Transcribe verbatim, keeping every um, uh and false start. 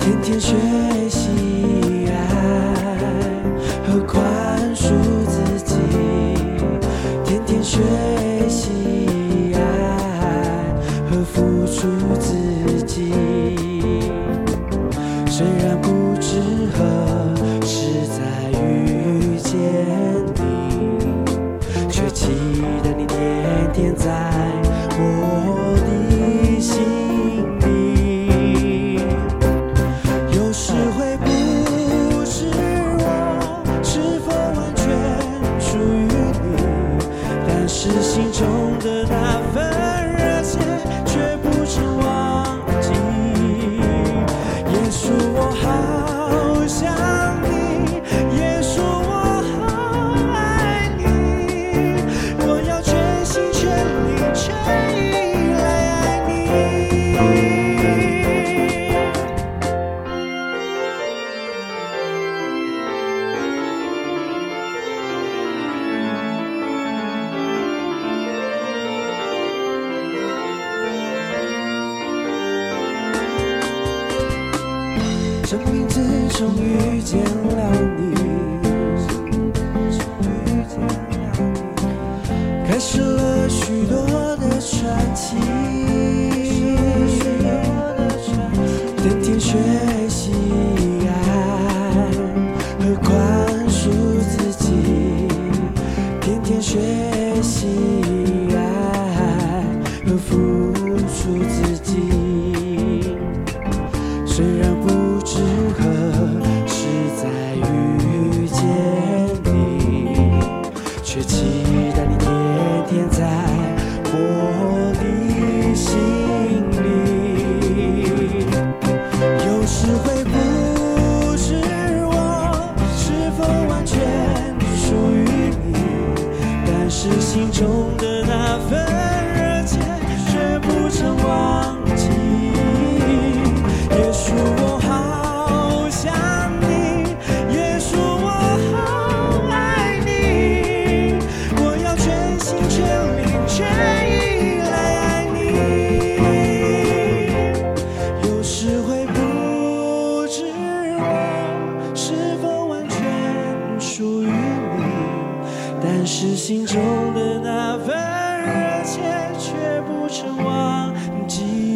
天天学习爱和宽恕自己，天天学习爱和付出自己。虽然不知何时再遇见你，却期待你天天在我的心里。有时会不知我是否完全属于你，但是心中的那份热切却不曾忘记。耶稣，我好想你，耶稣，我好爱你，我要全心全力全意来爱你。生命自从遇见了你，开始了许多的传奇，天天学习爱和宽恕自己，天天学习爱和付出自己。虽然不知何时再遇见你，却期待你天天在我的心里。有时会不知我是否完全属于你，但是心中的那份热切却不曾忘记。耶稣，我好想你，耶稣，我好爱你，我要全心全力全意来爱你。有时会不知我是否完全属于你，但是心中的那份热切却不曾忘记。